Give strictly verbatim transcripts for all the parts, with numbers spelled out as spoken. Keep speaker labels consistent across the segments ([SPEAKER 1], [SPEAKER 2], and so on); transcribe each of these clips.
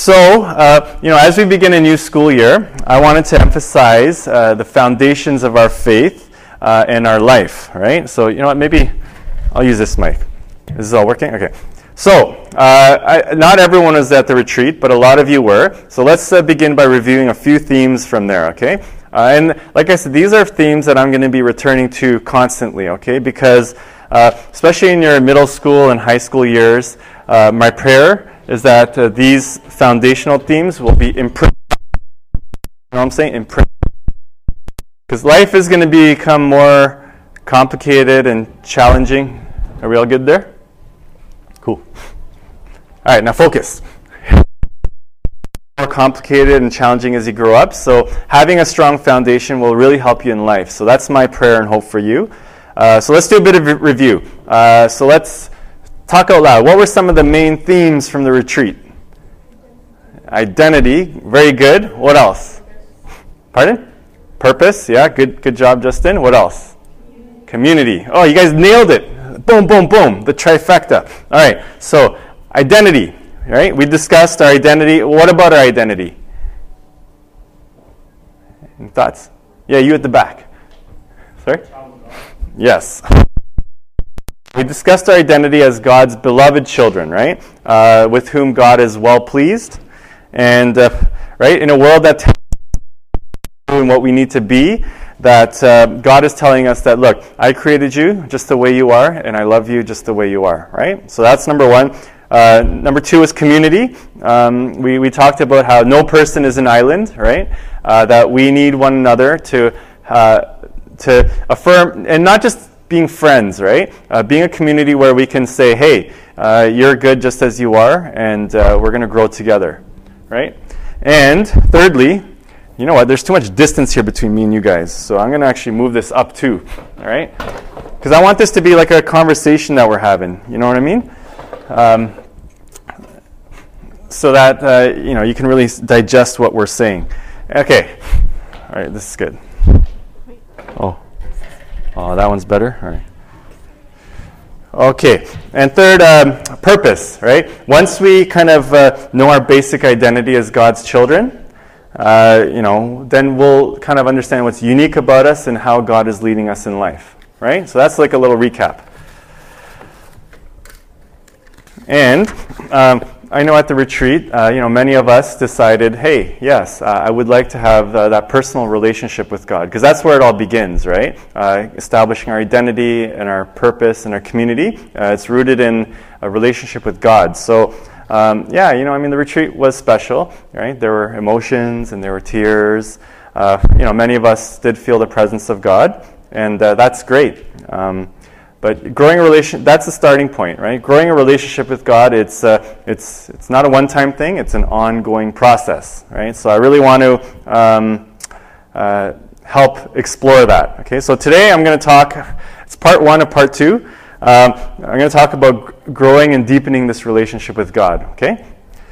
[SPEAKER 1] So, uh, you know, as we begin a new school year, I wanted to emphasize uh, the foundations of our faith uh, and our life, right? So, you know what, maybe I'll use this mic. Is this all working? Okay. So, uh, I, not everyone was at the retreat, but a lot of you were. So let's uh, begin by reviewing a few themes from there, okay? Uh, and like I said, these are themes that I'm going to be returning to constantly, okay? Because uh, especially in your middle school and high school years, uh, my prayer is that uh, these foundational themes will be imprinted. You know what I'm saying? Imprinted. Because life is going to become more complicated and challenging. Are we all good there? Cool. All right, now focus. More complicated and challenging as you grow up. So having a strong foundation will really help you in life. So that's my prayer and hope for you. Uh, so let's do a bit of a review. Uh, so let's talk out loud. What were some of the main themes from the retreat? Identity. Very good. What else? Pardon? Purpose. Yeah, good good job, Justin. What else? Community. Oh, you guys nailed it. Boom, boom, boom. The trifecta. All right. So identity. Right? We discussed our identity. What about our identity? Any thoughts? Yeah, you at the back. Sorry? Yes. We discussed our identity as God's beloved children, right? Uh, with whom God is well pleased. And, uh, right, in a world that tells us what we need to be, that uh, God is telling us that, look, I created you just the way you are, and I love you just the way you are, right? So that's number one. Uh, number two is community. Um, we, we talked about how no person is an island, right? Uh, that we need one another to uh, to affirm, and not just being friends, right? Uh, being a community where we can say, hey, uh, you're good just as you are, and uh, we're going to grow together, right? And thirdly, you know what? There's too much distance here between me and you guys, so I'm going to actually move this up too, all right? Because I want this to be like a conversation that we're having, you know what I mean? Um, so that, uh, you know, you can really digest what we're saying. Okay. All right, this is good. Oh. Oh, that one's better? All right. Okay. And third, um, purpose, right? Once we kind of uh, know our basic identity as God's children, uh, you know, then we'll kind of understand what's unique about us and how God is leading us in life, right? So that's like a little recap. And um, I know at the retreat, uh, you know, many of us decided, hey, yes, uh, I would like to have uh, that personal relationship with God, because that's where it all begins, right? Uh, establishing our identity and our purpose and our community. Uh, it's rooted in a relationship with God. So, um, yeah, you know, I mean, the retreat was special, right? There were emotions and there were tears. Uh, you know, many of us did feel the presence of God, and uh, that's great. Um, But growing a relation, that's the starting point, right? Growing a relationship with God, it's uh, it's it's not a one-time thing, it's an ongoing process, right? So I really want to um, uh, help explore that, okay? So today I'm going to talk, it's part one of part two. Um, I'm going to talk about growing and deepening this relationship with God, okay?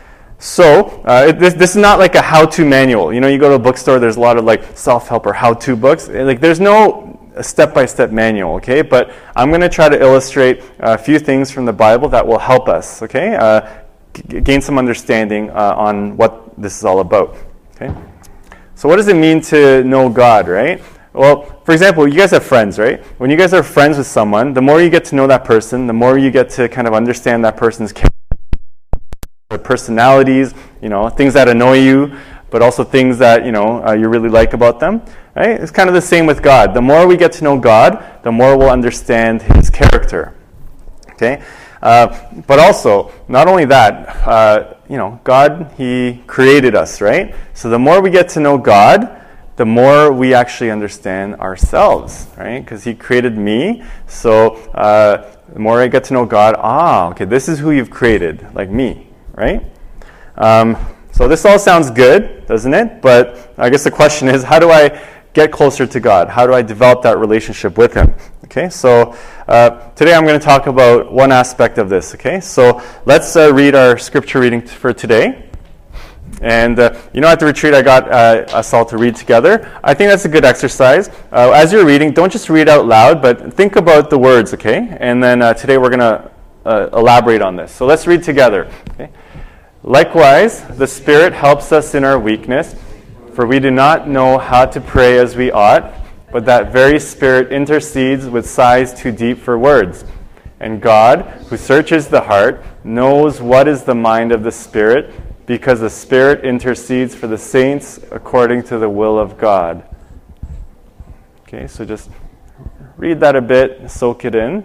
[SPEAKER 1] So uh, it, this, this is not like a how-to manual. You know, you go to a bookstore, there's a lot of like self-help or how-to books. Like there's no a step-by-step manual, okay? But I'm going to try to illustrate a few things from the Bible that will help us, okay? Uh, g- gain some understanding uh, on what this is all about, okay? So what does it mean to know God, right? Well, for example, you guys have friends, right? When you guys are friends with someone, the more you get to know that person, the more you get to kind of understand that person's character, their personalities, you know, things that annoy you, but also things that, you know, uh, you really like about them, right? It's kind of the same with God. The more we get to know God, the more we'll understand His character, okay? Uh, but also, not only that, uh, you know, God, He created us, right? So the more we get to know God, the more we actually understand ourselves, right? Because He created me, so uh, the more I get to know God, ah, okay, this is who you've created, like me, right? Um, So this all sounds good, doesn't it? But I guess the question is, how do I get closer to God? How do I develop that relationship with Him? Okay, so uh, today I'm going to talk about one aspect of this, okay? So let's uh, read our scripture reading t- for today. And, uh, you know, at the retreat I got uh, us all to read together. I think that's a good exercise. Uh, as you're reading, don't just read out loud, but think about the words, okay? And then uh, today we're going to uh, elaborate on this. So let's read together, okay? Likewise, the Spirit helps us in our weakness, for we do not know how to pray as we ought, but that very Spirit intercedes with sighs too deep for words. And God, who searches the heart, knows what is the mind of the Spirit, because the Spirit intercedes for the saints according to the will of God. Okay, so just read that a bit, soak it in.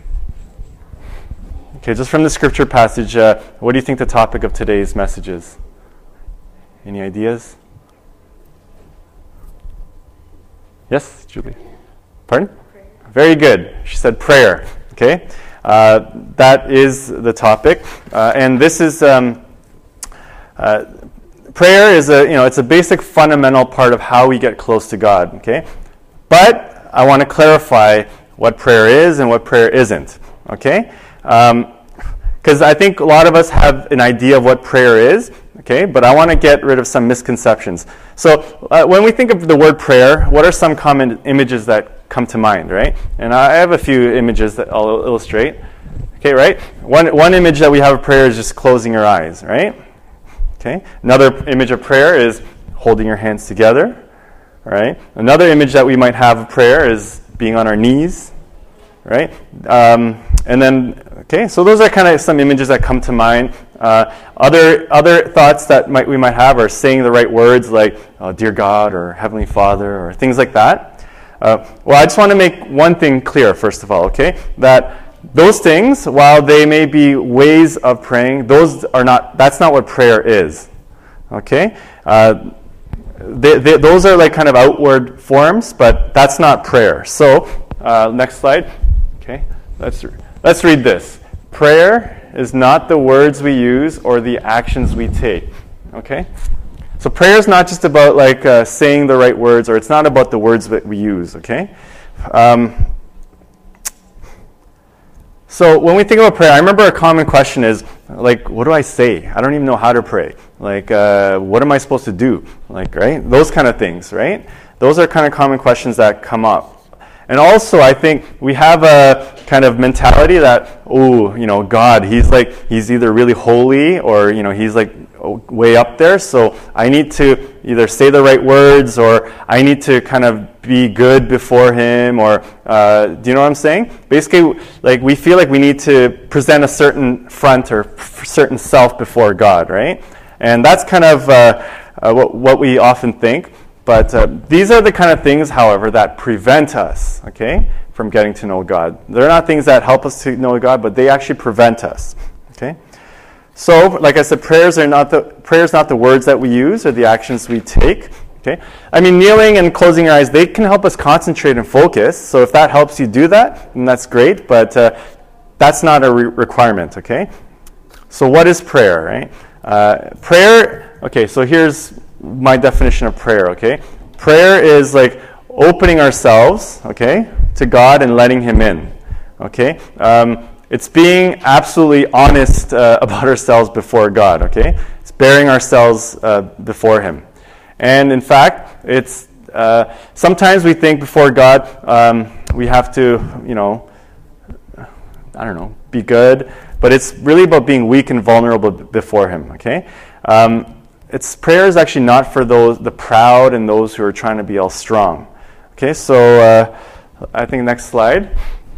[SPEAKER 1] Okay, just from the scripture passage, uh, what do you think the topic of today's message is? Any ideas? Yes, Julie? Pardon? Prayer. Very good. She said prayer. Okay, uh, that is the topic, uh, and this is um, uh, prayer is a you know it's a basic fundamental part of how we get close to God. Okay, but I want to clarify what prayer is and what prayer isn't. Okay, because um, I think a lot of us have an idea of what prayer is. Okay, but I want to get rid of some misconceptions. So uh, when we think of the word prayer, what are some common images that come to mind, right? And I have a few images that I'll illustrate. Okay, right? One one image that we have of prayer is just closing your eyes, right? Okay. Another image of prayer is holding your hands together, right? Another image that we might have of prayer is being on our knees, right? Um, and then, okay, so those are kind of some images that come to mind. Uh, other other thoughts that might we might have are saying the right words like, oh, dear God, or Heavenly Father, or things like that. Uh, well, I just want to make one thing clear, first of all, okay? That those things, while they may be ways of praying, those are not, that's not what prayer is, okay? Uh, they, they, those are like kind of outward forms, but that's not prayer. So, uh, next slide. Okay, let's, let's read this. Prayer is not the words we use or the actions we take, okay? So prayer is not just about like uh, saying the right words, or it's not about the words that we use, okay? Um, so when we think about prayer, I remember a common question is, like, what do I say? I don't even know how to pray. Like, uh, what am I supposed to do? Like, right? Those kind of things, right? Those are kind of common questions that come up. And also, I think we have a kind of mentality that, oh, you know, God, he's like, he's either really holy or, you know, he's like, way up there, so I need to either say the right words or I need to kind of be good before him, or uh, do you know what I'm saying? Basically, like we feel like we need to present a certain front or f- certain self before God, right? And that's kind of uh, uh, what, what we often think. But uh, these are the kind of things, however, that prevent us, okay, from getting to know God. They're not things that help us to know God, but they actually prevent us, okay? So, like I said, prayers are not the prayers not the words that we use or the actions we take. Okay, I mean, kneeling and closing your eyes, they can help us concentrate and focus. So, if that helps you do that, then that's great. But uh, that's not a re- requirement. Okay. So, what is prayer? Right? Uh, prayer. Okay. So here's my definition of prayer. Okay. Prayer is like opening ourselves, okay, to God and letting Him in. Okay. Um, It's being absolutely honest uh, about ourselves before God, okay? It's bearing ourselves uh, before Him. And in fact, it's uh, sometimes we think before God um, we have to, you know, I don't know, be good, but it's really about being weak and vulnerable b- before Him, okay? Um, it's prayer is actually not for those the proud and those who are trying to be all strong. Okay, so uh, I think next slide.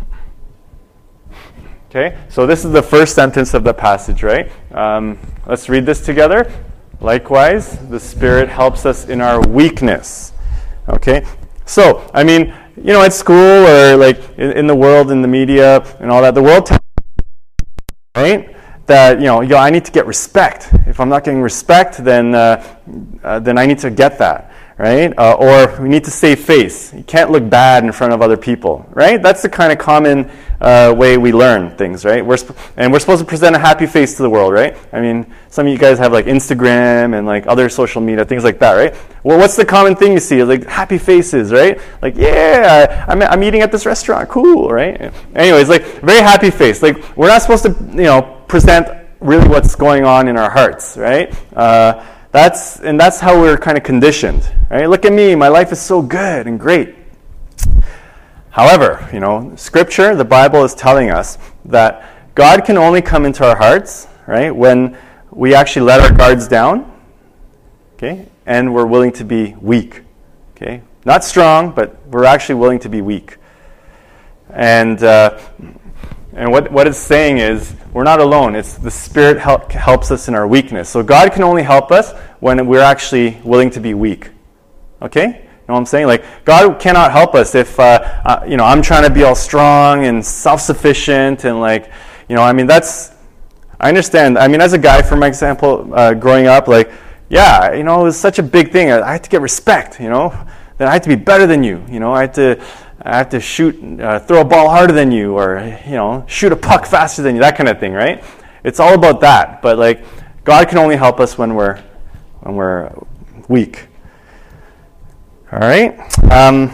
[SPEAKER 1] Okay, so this is the first sentence of the passage, right? Um, let's read this together. Likewise, the Spirit helps us in our weakness. Okay, so, I mean, you know, at school or like in, in the world, in the media and all that, the world tells us, right, that, you know, yo, I need to get respect. If I'm not getting respect, then, uh, uh, then I need to get that. Right? Uh, or we need to save face. You can't look bad in front of other people, right? That's the kind of common uh, way we learn things, right? We're sp- and we're supposed to present a happy face to the world, right? I mean, some of you guys have like Instagram and like other social media, things like that, right? Well, what's the common thing you see? Like happy faces, right? Like, yeah, I'm, I'm eating at this restaurant, cool, right? Anyways, like very happy face. Like we're not supposed to, you know, present really what's going on in our hearts, right? Uh, That's and that's how we're kind of conditioned, right? Look at me, my life is so good and great. However, you know, Scripture, the Bible is telling us that God can only come into our hearts, right, when we actually let our guards down, okay, and we're willing to be weak, okay? Not strong, but we're actually willing to be weak. And uh, and what, what it's saying is, we're not alone. It's the Spirit help, helps us in our weakness. So God can only help us when we're actually willing to be weak, okay? You know what I'm saying? Like, God cannot help us if, uh, uh, you know, I'm trying to be all strong and self-sufficient and, like, you know, I mean, that's, I understand. I mean, as a guy, for my example, uh, growing up, like, yeah, you know, it was such a big thing. I had to get respect, you know. Then I had to be better than you, you know. I had to, I had to shoot, uh, throw a ball harder than you, or, you know, shoot a puck faster than you, that kind of thing, right? It's all about that. But, like, God can only help us when we're, when we're weak. All right. Um,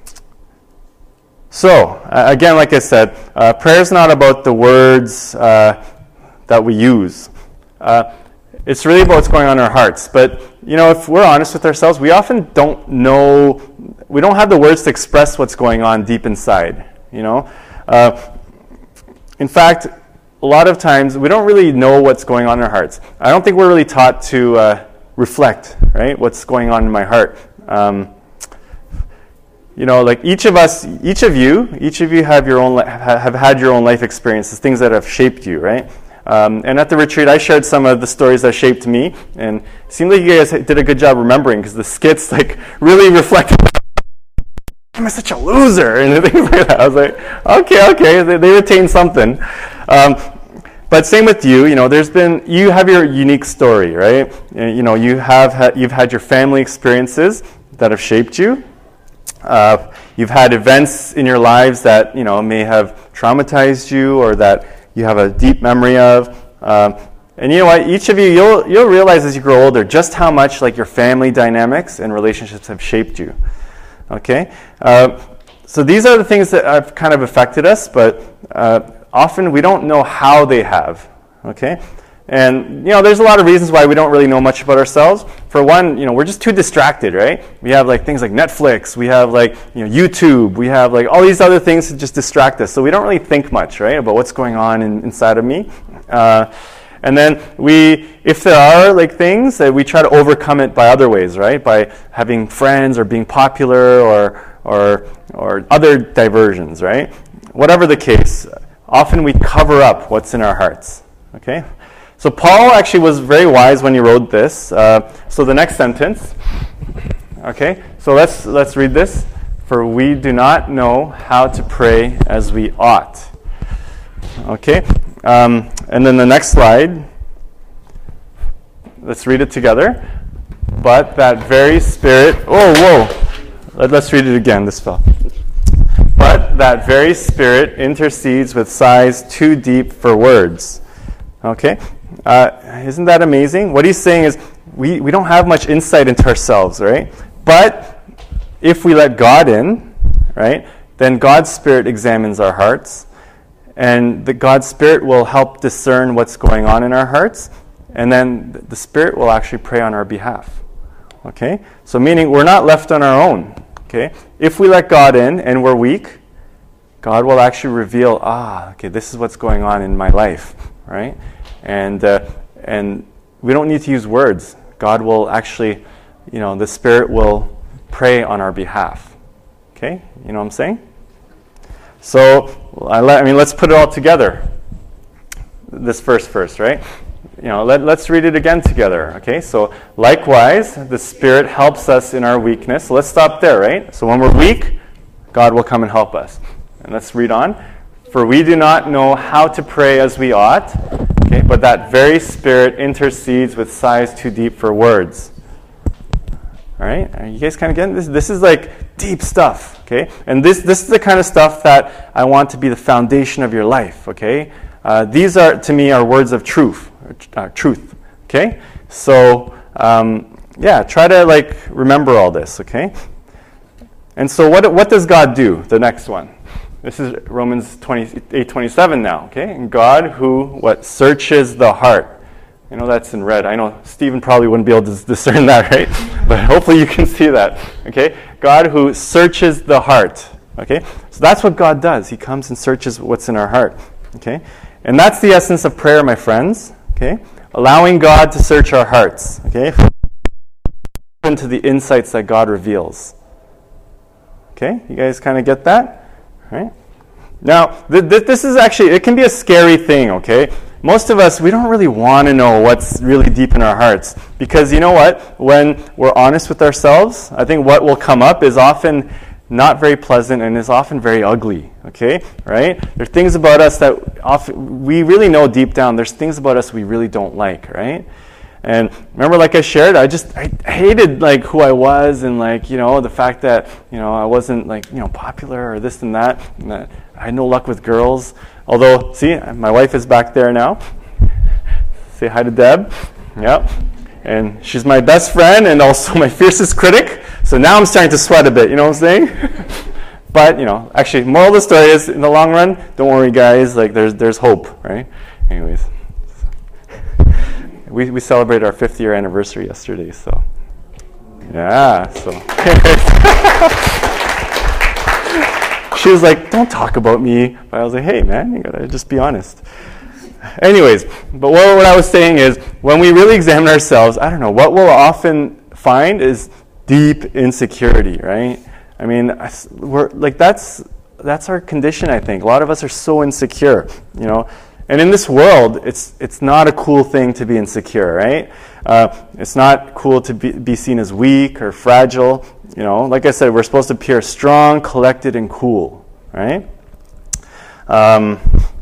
[SPEAKER 1] so, uh, again, like I said, uh, prayer is not about the words uh, that we use. Uh, it's really about what's going on in our hearts. But, you know, if we're honest with ourselves, we often don't know, we don't have the words to express what's going on deep inside, you know. Uh, in fact, a lot of times we don't really know what's going on in our hearts. I don't think we're really taught to uh, reflect, right, what's going on in my heart. Um, You know, like each of us, each of you, each of you have your own, have had your own life experiences, things that have shaped you, right? Um, and at the retreat, I shared some of the stories that shaped me, and it seemed like you guys did a good job remembering, because the skits like really reflected. Am I such a loser? And things like that. I was like, okay, okay, they, they retained something. Um, but same with you. You know, there's been you have your unique story, right? You know, you have ha- you've had your family experiences that have shaped you. Uh, you've had events in your lives that, you know, may have traumatized you or that you have a deep memory of. Um, and you know what? Each of you, you'll you'll realize as you grow older just how much like your family dynamics and relationships have shaped you. Okay? Uh, so these are the things that have kind of affected us, but uh, often we don't know how they have. Okay? And, you know, there's a lot of reasons why we don't really know much about ourselves. For one, you know, we're just too distracted, right? We have, like, things like Netflix. We have, like, you know, YouTube. We have, like, all these other things that just distract us. So we don't really think much, right, about what's going on in, inside of me. Uh, and then we, if there are, like, things, that we try to overcome it by other ways, right? By having friends or being popular or or or other diversions, right? Whatever the case, often we cover up what's in our hearts, okay? So Paul actually was very wise when he wrote this. Uh, so the next sentence, okay. So let's let's read this. For we do not know how to pray as we ought. Okay. Um, and then the next slide. Let's read it together. But that very Spirit. Oh, whoa. Let, let's read it again. This fell. But that very Spirit intercedes with sighs too deep for words. Okay. Uh, isn't that amazing? What he's saying is we, we don't have much insight into ourselves, right? But if we let God in, right, then God's Spirit examines our hearts, and the God's Spirit will help discern what's going on in our hearts, and then the Spirit will actually pray on our behalf. Okay? So meaning we're not left on our own. Okay? If we let God in and we're weak, God will actually reveal, ah, okay, this is what's going on in my life, right? And uh, and we don't need to use words. God will actually, you know, the Spirit will pray on our behalf. Okay? You know what I'm saying? So, I, let, I mean, let's put it all together. This verse first, right? You know, let, let's read it again together. Okay? So, likewise, the Spirit helps us in our weakness. So let's stop there, right? So when we're weak, God will come and help us. And let's read on. For we do not know how to pray as we ought. Okay, but that very Spirit intercedes with sighs too deep for words. All right, are you guys kind of getting this? This is like deep stuff. Okay, and this this is the kind of stuff that I want to be the foundation of your life. Okay, uh, these are to me are words of truth. Uh, truth. Okay, so um, yeah, try to like remember all this. Okay, and so what what does God do? The next one. This is Romans twenty-eight twenty-seven now, okay? And God who, what, searches the heart. You know that's in red. I know Stephen probably wouldn't be able to discern that, right? But hopefully you can see that, okay? God who searches the heart, okay? So that's what God does. He comes and searches what's in our heart, okay? And that's the essence of prayer, my friends, okay? allowing God to search our hearts, okay? Into the insights that God reveals. Okay, you guys kind of get that? Right? Now, th- th- this is actually, it can be a scary thing, okay? Most of us, we don't really want to know what's really deep in our hearts. Because you know what? When we're honest with ourselves, I think what will come up is often not very pleasant and is often very ugly, okay? Right? There are things about us that often, we really know deep down, there's things about us we really don't like, right? And remember, like I shared, I just I hated like who I was, and like, you know, the fact that, you know, I wasn't like, you know, popular or this and that, and that I had no luck with girls. Although, see, my wife is back there now. Say hi to Deb. Yep. And she's my best friend and also my fiercest critic. So now I'm starting to sweat a bit, you know what I'm saying? But, you know, actually, moral of the story is, in the long run, don't worry, guys, like there's there's hope, right? Anyways. We we celebrated our fifth year anniversary yesterday, so yeah. So she was like, "Don't talk about me," but I was like, "Hey, man, you gotta just be honest." Anyways, but what, what I was saying is, when we really examine ourselves, I don't know, what we'll often find is deep insecurity, right? I mean, we're like that's that's our condition. I think a lot of us are so insecure, you know. And in this world, it's it's not a cool thing to be insecure, right? Uh, it's not cool to be, be seen as weak or fragile. You know, like I said, we're supposed to appear strong, collected, and cool, right? Um,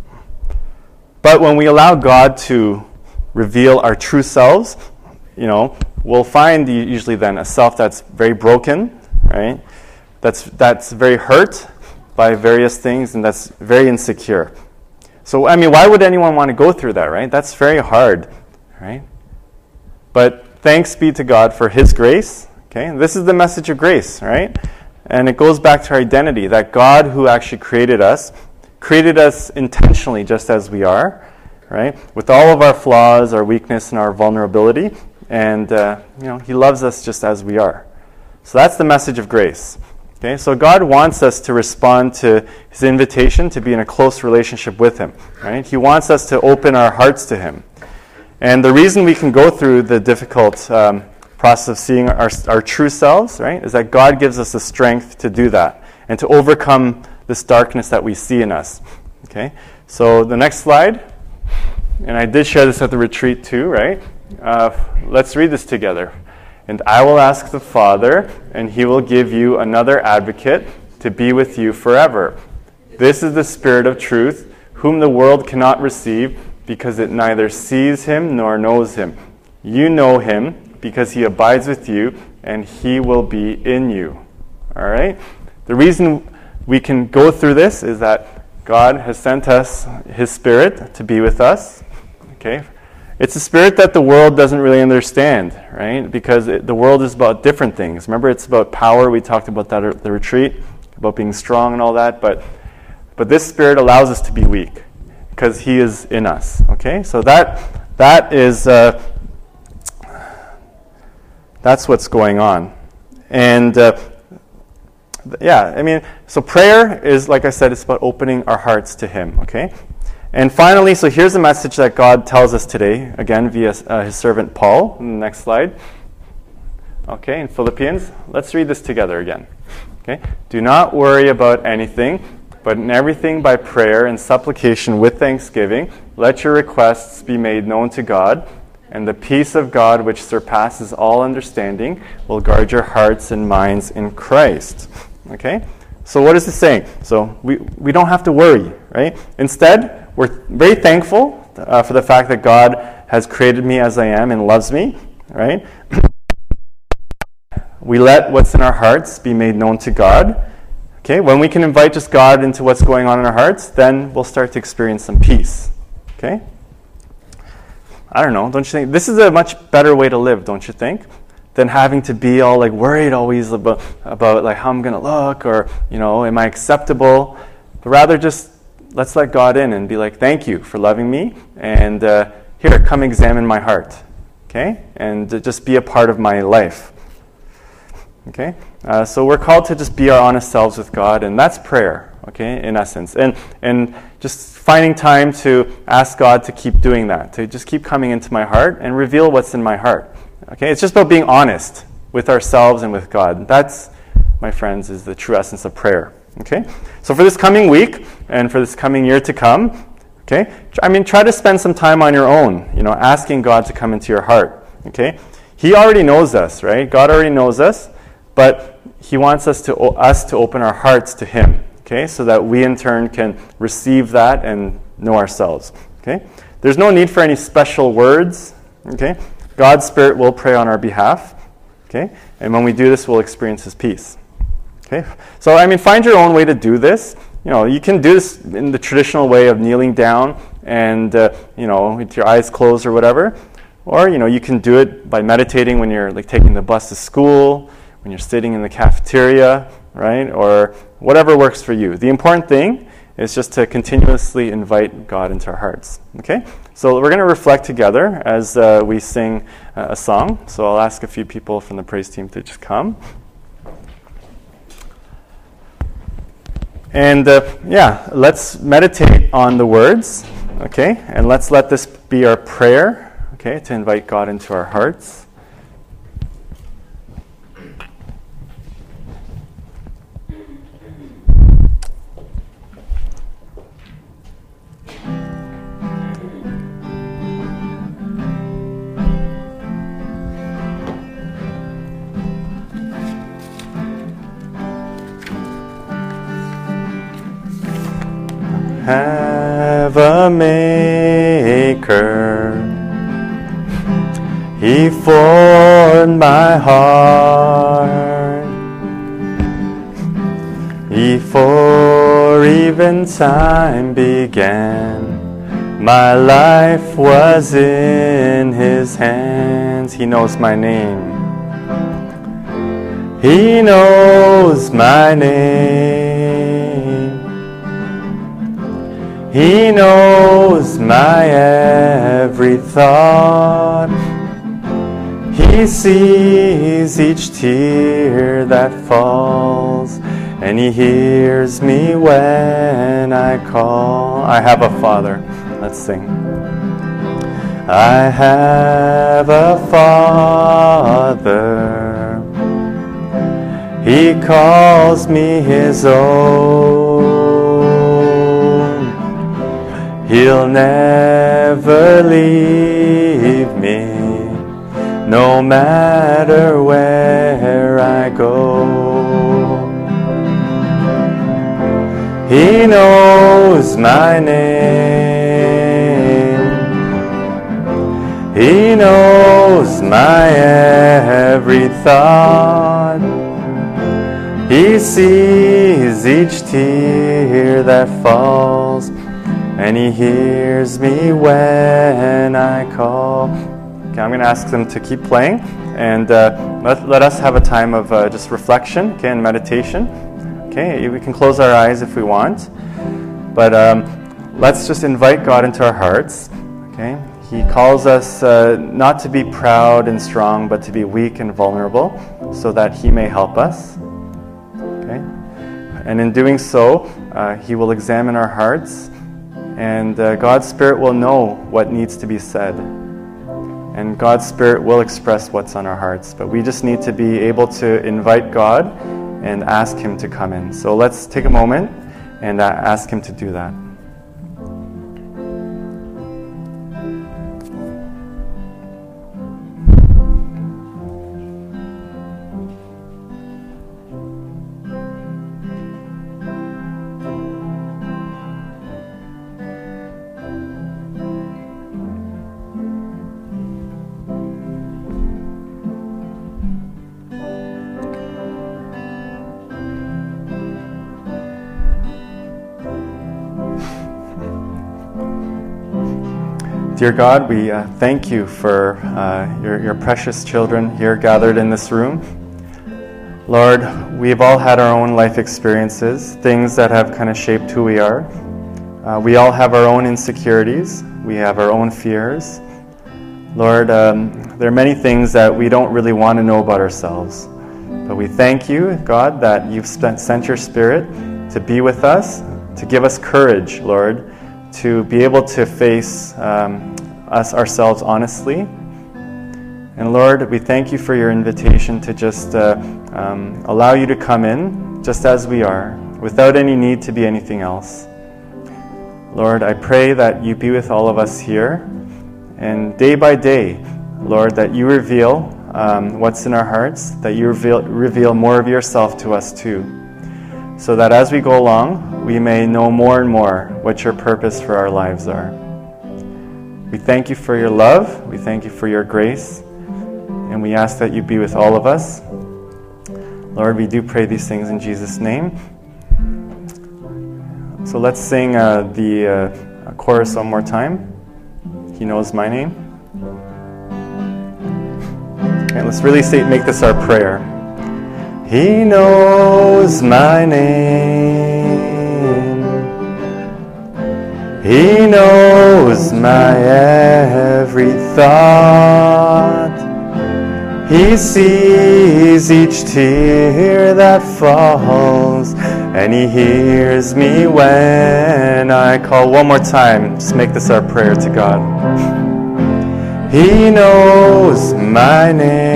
[SPEAKER 1] but when we allow God to reveal our true selves, you know, we'll find usually then a self that's very broken, right? That's that's very hurt by various things, and that's very insecure. So, I mean, why would anyone want to go through that, right? That's very hard, right? But thanks be to God for His grace, okay? This is the message of grace, right? And it goes back to our identity, that God who actually created us, created us intentionally just as we are, right? With all of our flaws, our weakness, and our vulnerability. And, uh, you know, He loves us just as we are. So that's the message of grace. Okay, so God wants us to respond to His invitation to be in a close relationship with Him, right? He wants us to open our hearts to Him. And the reason we can go through the difficult um, process of seeing our, our true selves, right, is that God gives us the strength to do that and to overcome this darkness that we see in us. Okay, so the next slide, and I did share this at the retreat too, right? Uh, let's read this together. And I will ask the Father, and He will give you another advocate to be with you forever. This is the Spirit of truth, whom the world cannot receive, because it neither sees Him nor knows Him. You know Him, because He abides with you, and He will be in you. All right? The reason we can go through this is that God has sent us His Spirit to be with us. Okay? It's a spirit that the world doesn't really understand, right? Because it, the world is about different things. Remember, it's about power. We talked about that at the retreat, about being strong and all that. But but this spirit allows us to be weak because He is in us. Okay, so that that is uh, that's what's going on, and uh, yeah, I mean, so prayer is, like I said, it's about opening our hearts to Him. Okay. And finally, so here's a message that God tells us today, again, via uh, His servant Paul. Next slide. Okay, in Philippians. Let's read this together again. Okay. Do not worry about anything, but in everything by prayer and supplication with thanksgiving, let your requests be made known to God, and the peace of God, which surpasses all understanding, will guard your hearts and minds in Christ. Okay? So what is this saying? So we, we don't have to worry, right? Instead, we're very thankful uh, for the fact that God has created me as I am and loves me, right? We let what's in our hearts be made known to God. Okay, when we can invite just God into what's going on in our hearts, then we'll start to experience some peace. Okay? I don't know, don't you think? This is a much better way to live, don't you think? Than having to be all like worried always about, about like how I'm going to look, or, you know, am I acceptable? But rather just let's let God in and be like, thank you for loving me, and uh, here, come examine my heart, okay? And uh, just be a part of my life. Okay? Uh, so we're called to just be our honest selves with God, and that's prayer, okay, in essence. And and just finding time to ask God to keep doing that, to just keep coming into my heart and reveal what's in my heart. Okay? It's just about being honest with ourselves and with God. That's, my friends, is the true essence of prayer. Okay? So for this coming week and for this coming year to come, okay, I mean, try to spend some time on your own, you know, asking God to come into your heart. Okay? He already knows us, right? God already knows us, but He wants us to us to open our hearts to Him. Okay? So that we in turn can receive that and know ourselves. Okay? There's no need for any special words. Okay? God's Spirit will pray on our behalf. Okay? And when we do this, we'll experience His peace. Okay? So, I mean, find your own way to do this. You know, you can do this in the traditional way of kneeling down and, uh, you know, with your eyes closed or whatever. Or, you know, you can do it by meditating when you're, like, taking the bus to school, when you're sitting in the cafeteria, right? Or whatever works for you. The important thing is just to continuously invite God into our hearts. Okay? So we're going to reflect together as uh, we sing uh, a song. So I'll ask a few people from the praise team to just come. And uh, yeah, let's meditate on the words, okay? And let's let this be our prayer, okay, to invite God into our hearts. Have a maker, He formed my heart, before even time began. My life was in His hands. He knows my name. He knows my name. He knows my every thought. He sees each tear that falls, and He hears me when I call. I have a Father. Let's sing. I have a Father. He calls me His own. He'll never leave me, no matter where I go. He knows my name. He knows my every thought. He sees each tear that falls, and He hears me when I call. Okay, I'm going to ask them to keep playing, and uh, let, let us have a time of uh, just reflection, okay, and meditation. Okay, we can close our eyes if we want, but um, let's just invite God into our hearts. Okay, He calls us uh, not to be proud and strong, but to be weak and vulnerable, so that He may help us. Okay, and in doing so, uh, He will examine our hearts. And uh, God's Spirit will know what needs to be said. And God's Spirit will express what's on our hearts. But we just need to be able to invite God and ask Him to come in. So let's take a moment and uh, ask Him to do that. Dear God, we uh, thank You for uh, your, your precious children here gathered in this room. Lord, we've all had our own life experiences, things that have kind of shaped who we are. Uh, we all have our own insecurities. We have our own fears. Lord, um, there are many things that we don't really want to know about ourselves, but But we thank you, God, that you've spent, sent your Spirit to be with us, to give us courage, Lord, to be able to face um, us ourselves honestly. And Lord, we thank you for your invitation to just uh, um, allow you to come in just as we are, without any need to be anything else. Lord, I pray that you be with all of us here, and day by day, Lord, that you reveal um, what's in our hearts, that you reveal, reveal more of yourself to us too, so that as we go along, we may know more and more what your purpose for our lives are. We thank you for your love, we thank you for your grace, and we ask that you be with all of us. Lord, we do pray these things in Jesus' name. So let's sing uh, the uh, chorus one more time. He knows my name. Okay, let's really say, make this our prayer. He knows my name. He knows my every thought. He sees each tear that falls, and he hears me when I call. One more time, just make this our prayer to God. He knows my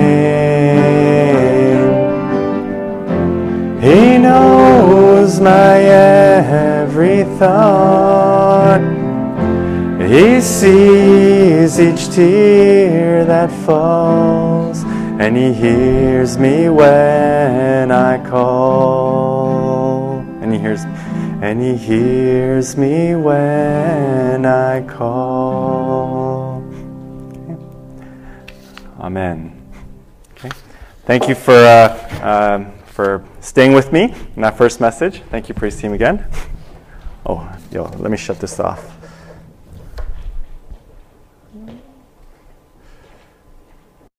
[SPEAKER 1] name. He knows my every thought. He sees each tear that falls, and he hears me when I call. And he hears, and he hears me when I call. Okay. Amen. Okay. Thank you for uh, um, for staying with me in that first message. Thank you, praise team, again. Oh, yo, let me shut this off.